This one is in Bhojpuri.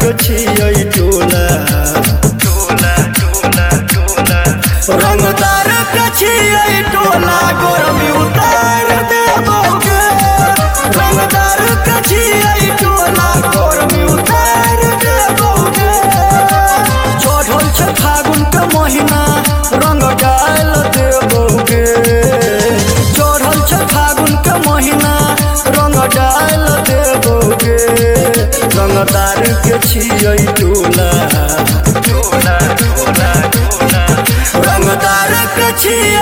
के छियै टोला रंगदार के छियै टोला गरमी उतार देबोगे रंगदार के छियै टोला गरमी उतार देबोगे चढ़ल छै फागुन के महीना रंग डाल देबोगे चढ़ल छै फागुन के महीना रंग डाल देबोगे रंगदार के छियै टोला रंगदार के छियै